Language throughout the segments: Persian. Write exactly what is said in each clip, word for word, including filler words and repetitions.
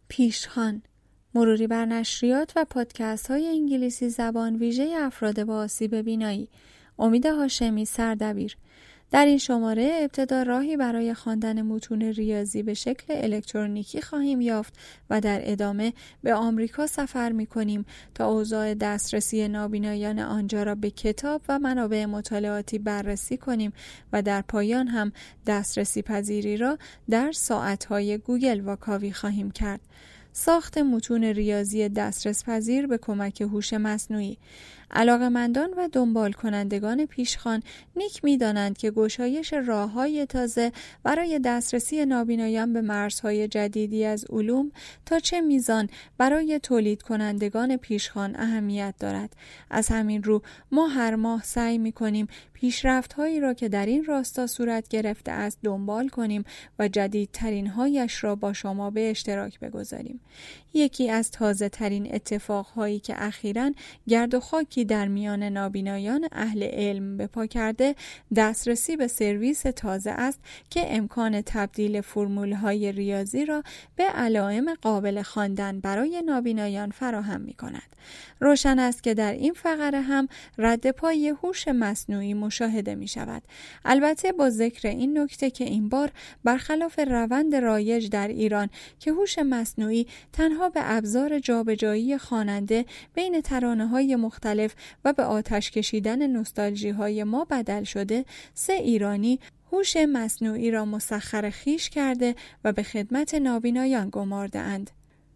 پیشخوان، مروری بر نشریات و پادکست های انگلیسی زبان ویژه افراد با آسیب بینایی. امید هاشمی، سردبیر. در این شماره ابتدا راهی برای خواندن متون ریاضی به شکل الکترونیکی خواهیم یافت و در ادامه به آمریکا سفر می‌کنیم تا اوضاع دسترسی نابینایان آنجا را به کتاب و منابع مطالعاتی بررسی کنیم و در پایان هم دسترسی پذیری را در ساعت‌های گوگل واکاوی خواهیم کرد. ساخت متون ریاضی دسترس پذیر به کمک هوش مصنوعی. علاقه‌مندان و دنبال کنندگان پیشخوان نیک می‌دانند که گشایش راه‌های تازه برای دسترسی نابینایان به مرزهای جدیدی از علوم تا چه میزان برای تولید کنندگان پیشخوان اهمیت دارد. از همین رو ما هر ماه سعی می‌کنیم پیشرفت‌هایی را که در این راستا صورت گرفته است دنبال کنیم و جدیدترین هایش را با شما به اشتراک بگذاریم. یکی از تازه ترین اتفاقهایی که اخیراً گرد و خاکی در میان نابینایان اهل علم به پا کرده دسترسی به سرویس تازه است که امکان تبدیل فرمول‌های ریاضی را به علائم قابل خواندن برای نابینایان فراهم می‌کند. روشن است که در این فقره هم رد پای هوش مصنوعی مشاهده می‌شود. البته با ذکر این نکته که این بار برخلاف روند رایج در ایران که هوش مصنوعی تنها به ابزار جابجایی خواننده بین ترانه‌های مختلف و به آتش کشیدن نوستالژی‌های ما بدل شده، سه ایرانی هوش مصنوعی را مسخر خویش کرده و به خدمت نابینایان گمارده‌اند.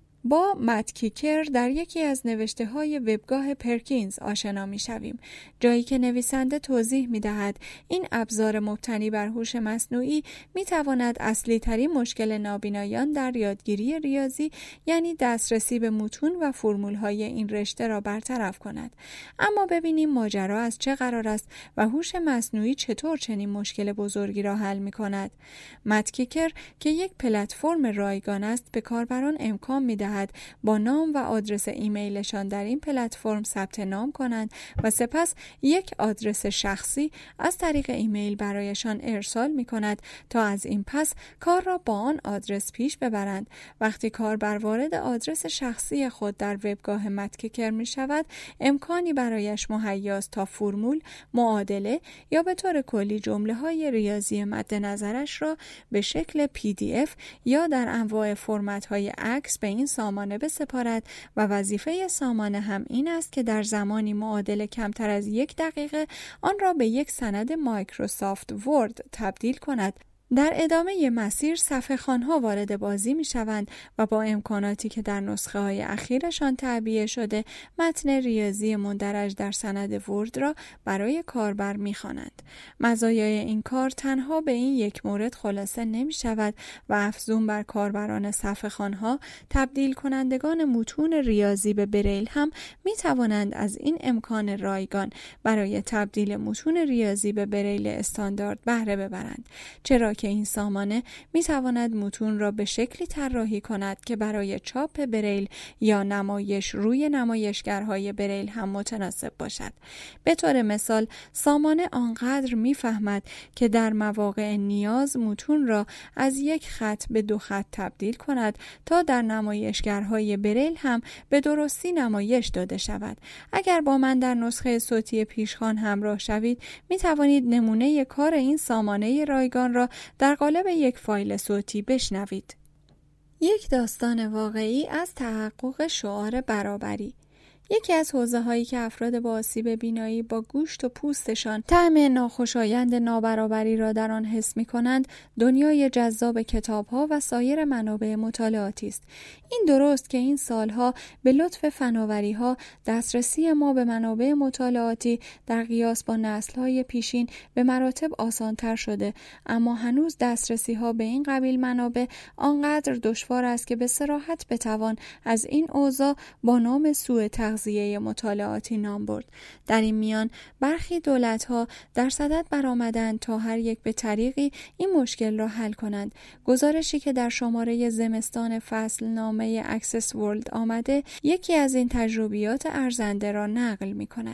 با مت کیکر در یکی از نوشته‌های وبگاه پرکینز آشنا می‌شویم، جایی که نویسنده توضیح می‌دهد این ابزار مبتنی بر هوش مصنوعی می‌تواند اصلی‌ترین مشکل نابینایان در یادگیری ریاضی، یعنی دسترسی به متون و فرمول‌های این رشته را برطرف کند. اما ببینیم ماجرا از چه قرار است و هوش مصنوعی چطور چنین مشکل بزرگی را حل می‌کند. مت کیکر که یک پلتفرم رایگان است، به کاربران امکان می‌دهد با نام و آدرس ایمیلشان در این پلتفرم ثبت نام کنند و سپس یک آدرس شخصی از طریق ایمیل برایشان ارسال می کند تا از این پس کار را با آن آدرس پیش ببرند. وقتی کاربر وارد آدرس شخصی خود در وبگاه مت کیکر می شود، امکانی برایش مهیاست تا فرمول، معادله یا به طور کلی جمله های ریاضی مد نظرش را به شکل پی دی اف یا در انواع فرمت های عکس به این سامانه بسپارد و وظیفه سامانه هم این است که در زمانی معادل کمتر از یک دقیقه آن را به یک سند مایکروسافت ورد تبدیل کند. در ادامه مسیر صفحه خوان‌ها وارد بازی می شوند و با امکاناتی که در نسخه های اخیرشان تعبیه شده متن ریاضی مندرج در سند ورد را برای کاربر می خوانند. مزایای این کار تنها به این یک مورد خلاصه نمی شود و افزون بر کاربران صفحه خوان‌ها، تبدیل کنندگان متون ریاضی به بریل هم می توانند از این امکان رایگان برای تبدیل متون ریاضی به بریل استاندارد بهره ببرند، چرا که این سامانه می تواند متون را به شکلی طراحی کند که برای چاپ بریل یا نمایش روی نمایشگرهای بریل هم متناسب باشد. به طور مثال، سامانه آنقدر می فهمد که در مواقع نیاز متون را از یک خط به دو خط تبدیل کند تا در نمایشگرهای بریل هم به درستی نمایش داده شود. اگر با من در نسخه صوتی پیشخوان همراه شوید، می توانید نمونه کار این سامانه رایگان را در قالب یک فایل صوتی بشنوید. یک داستان واقعی از تحقق شعار برابری. یکی از حوزه‌هایی که افراد با آسیب بینایی با گوشت و پوستشان طعم ناخوشایند نابرابری را در آن حس می‌کنند، دنیای جذاب کتاب‌ها و سایر منابع مطالعاتی است. این درست که این سالها به لطف فناوری‌ها دسترسی ما به منابع مطالعاتی در قیاس با نسل‌های پیشین به مراتب آسان‌تر شده، اما هنوز دسترسی‌ها به این قبیل منابع آنقدر دشوار است که به صراحت بتوان از این اوضاع با نام سوء تغذیه مطالعاتی نام برد. در این میان برخی دولت‌ها در صدد برآمدند تا هر یک به طریقی این مشکل را حل کنند. گزارشی که در شماره زمستان فصل نامه اکسس ورلد آمده، یکی از این تجربیات ارزنده را نقل می‌کند.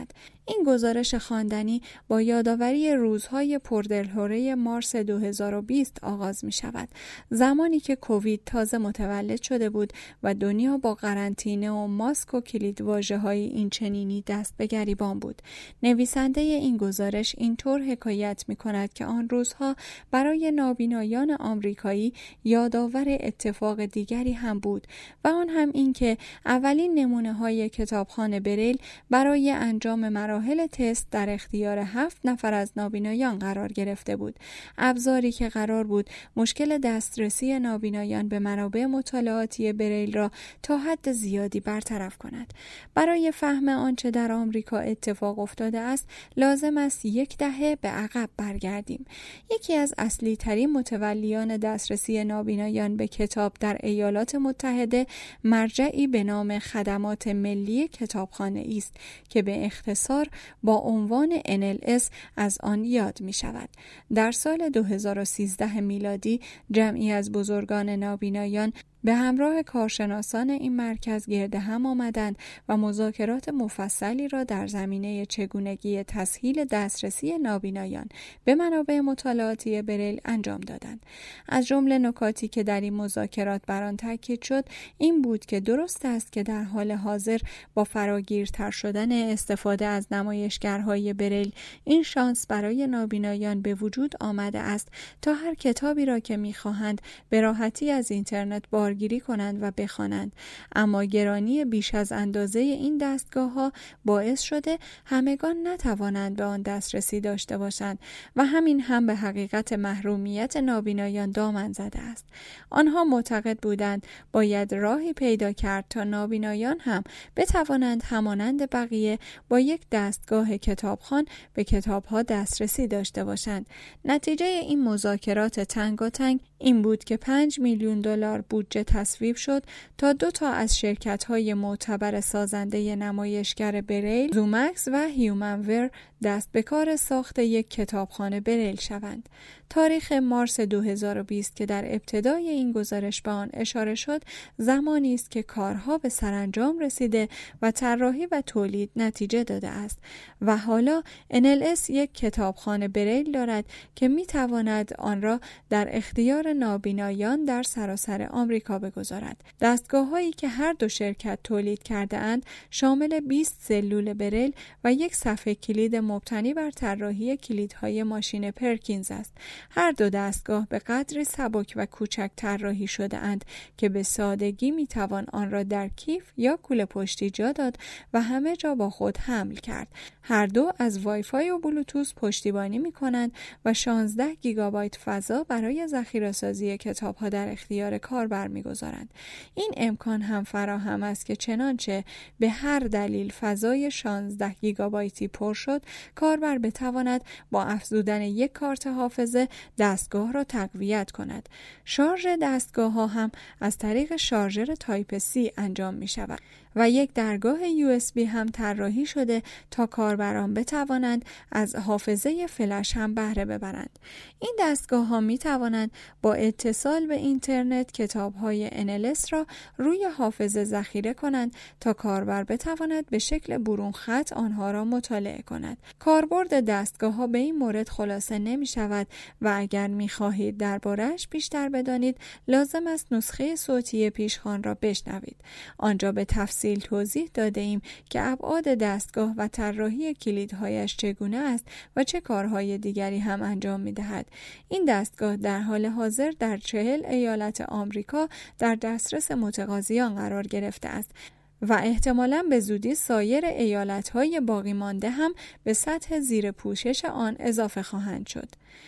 این گزارش خواندنی با یادآوری روزهای پردلهوره مارس دو هزار و بیست آغاز می شود، زمانی که کووید تازه متولد شده بود و دنیا با قرنطینه و ماسک و کلیدواژه‌های این چنینی دست به گریبان بود. نویسنده این گزارش اینطور حکایت می کند که آن روزها برای نابینایان آمریکایی یادآور اتفاق دیگری هم بود و آن هم این که اولین نمونه های کتابخوان بریل برای انجام مراحل تست در اختیار هفت نفر از نابینایان قرار گرفته بود. ابزاری که قرار بود مشکل دسترسی نابینایان به منابع مطالعاتی بریل را تا حد زیادی برطرف کند. برای فهم آنچه در آمریکا اتفاق افتاده است، لازم است یک دهه به عقب برگردیم. یکی از اصلی ترین متولیان دسترسی نابینایان به کتاب در ایالات متحده مرجعی به نام خدمات ملی کتابخانه است که به اختصار با عنوان ان ال اس از آن یاد می شود. در سال دو هزار و سیزده میلادی جمعی از بزرگان نابینایان به همراه کارشناسان این مرکز گرد هم آمدند و مذاکرات مفصلی را در زمینه چگونگی تسهیل دسترسی نابینایان به منابع مطالعاتی بریل انجام دادند. از جمله نکاتی که در این مذاکرات بر آن تاکید شد این بود که درست است که در حال حاضر با فراگیرتر شدن استفاده از نمایشگرهای بریل این شانس برای نابینایان به وجود آمده است تا هر کتابی را که می‌خواهند به راحتی از اینترنت بار گیری کنند و بخوانند، اما گرانی بیش از اندازه این دستگاه ها باعث شده همگان نتوانند به آن دسترسی داشته باشند و همین هم به حقیقت محرومیت نابینایان دامن زده است. آنها معتقد بودند باید راهی پیدا کرد تا نابینایان هم بتوانند همانند بقیه با یک دستگاه کتابخوان به کتابها دسترسی داشته باشند. نتیجه این مذاکرات تنگاتنگ این بود که پنج میلیون دلار بودجه تصویب شد تا دو تا از شرکت‌های معتبر سازنده نمایشگر بریل، زومکس و هیومنور، دست به کار ساخت یک کتابخانه بریل شوند. تاریخ مارس دو هزار و بیست که در ابتدای این گزارش به آن اشاره شد، زمانی است که کارها به سرانجام رسیده و طراحی و تولید نتیجه داده است و حالا ان ال اس یک کتابخانه بریل دارد که می تواند آن را در اختیار نابینایان در سراسر آمریکا بگذارد. دستگاه‌هایی که هر دو شرکت تولید کرده اند شامل بیست سلول بریل و یک صفحه کلید مبتنی بر طراحی کلیدهای ماشین پرکینز است. هر دو دستگاه به قدری سبک و کوچک طراحی شده اند که به سادگی می توان آن را در کیف یا کوله پشتی جا داد و همه جا با خود حمل کرد. هر دو از وای فای و بلوتوث پشتیبانی می کنند و شانزده گیگابایت فضا برای ذخیره‌سازی کتاب‌ها در اختیار کاربر می‌گذارند. این امکان هم فراهم است که چنانچه به هر دلیل فضای شانزده گیگابایتی پر شد، کاربر بتواند با افزودن یک کارت حافظه دستگاه را تقویت کند. شارژ دستگاه‌ها هم از طریق شارژر تایپ سی انجام می‌شود و یک درگاه یو اس بی هم طراحی شده تا کاربران بتوانند از حافظه فلش هم بهره ببرند. این دستگاه ها می توانند با اتصال به اینترنت کتاب های ان ال اس را روی حافظه ذخیره کنند تا کاربر بتواند به شکل برون خط آنها را مطالعه کند. کاربرد دستگاه ها به این مورد خلاصه نمی شود و اگر می خواهید درباره‌اش بیشتر بدانید لازم است نسخه صوتی پیشخوان را بشنوید. آنجا به تفصیل توضیح داده ایم که ابعاد دستگاه و طراحی کلیدهایش چگونه است و چه کارهای دیگری هم انجام می‌دهد. این دستگاه در حال حاضر در چهل ایالت آمریکا در دسترس متقاضیان قرار گرفته است و احتمالاً به زودی سایر ایالت‌های باقی مانده هم به سطح زیر پوشش آن اضافه خواهند شد.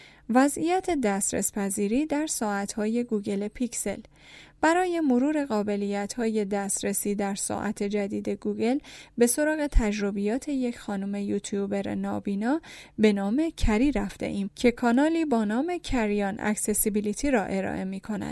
وضعیت دسترس پذیری در ساعت‌های گوگل پیکسل. برای مرور قابلیت‌های دسترسی در ساعت جدید گوگل به سراغ تجربیات یک خانم یوتیوبر نابینا به نام کری رفته ایم که کانالی با نام کریان اکسسیبیلیتی را ارائه می کند.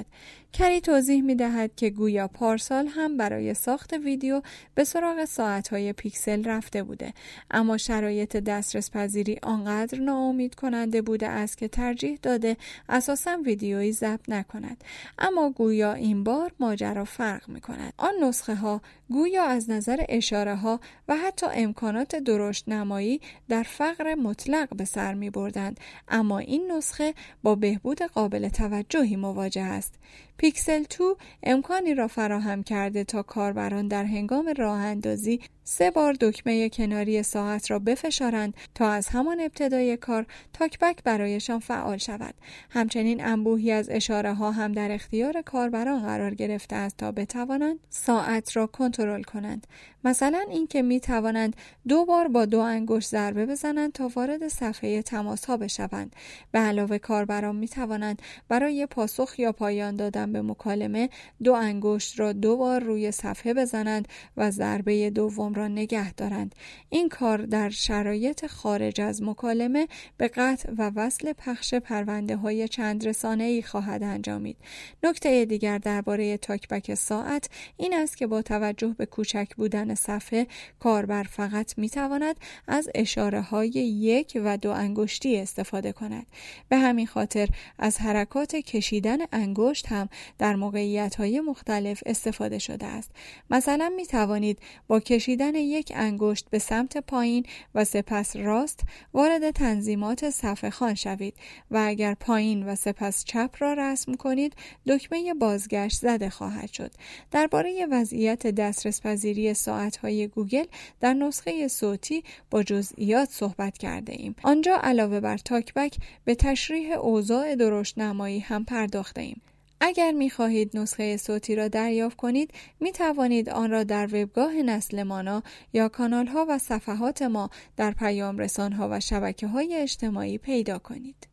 کری توضیح می دهد که گویا پارسال هم برای ساخت ویدیو به سراغ ساعت‌های پیکسل رفته بوده، اما شرایط دسترس پذیری آنقدر ناامید کننده بوده است که ترجیح داده اساساً ویدیویی ضبط نکند. اما گویا این بار ماجرا فرق می کند. آن نسخه ها گویا از نظر اشاره ها و حتی امکانات درشت نمایی در فقر مطلق به سر می بردند، اما این نسخه با بهبود قابل توجهی مواجه است. پیکسل دو امکانی را فراهم کرده تا کاربران در هنگام راه اندازی سه بار دکمه کناری ساعت را بفشارند تا از همان ابتدای کار تاکبک برایشان فعال شود. همچنین انبوهی از اشاره ها هم در اختیار کاربران قرار گرفته است تا بتوانند ساعت را کنترل کنند. مثلا اینکه می توانند دو بار با دو انگشت ضربه بزنند تا وارد صفحه تماس ها بشوند. به علاوه کاربران می توانند برای پاسخ یا پایان دادن به مکالمه دو انگشت را دو بار روی صفحه بزنند و ضربه دوم را نگه دارند. این کار در شرایط خارج از مکالمه به قطع و وصل پخش پرونده های چند رسانه‌ای خواهد انجامید. نکته دیگر درباره تاکبک ساعت این است که با توجه به کوچک بودن صفحه، کاربر فقط می تواند از اشاره های یک و دو انگشتی استفاده کند. به همین خاطر از حرکات کشیدن انگشت هم در موقعیت های مختلف استفاده شده است. مثلا می توانید با کشیدن یک انگشت به سمت پایین و سپس راست وارد تنظیمات صفحه خوان شوید و اگر پایین و سپس چپ را رسم کنید دکمه بازگشت زده خواهد شد. درباره وضعیت دسترس پذیری ساعت‌های گوگل در نسخه صوتی با جزئیات صحبت کرده ایم. آنجا علاوه بر تاکبک به تشریح اوضاع درشت نمایی هم پرداخته ایم. اگر می خواهید نسخه صوتی را دریافت کنید، می توانید آن را در وبگاه نسل مانا یا کانال ها و صفحات ما در پیام رسان ها و شبکه های اجتماعی پیدا کنید.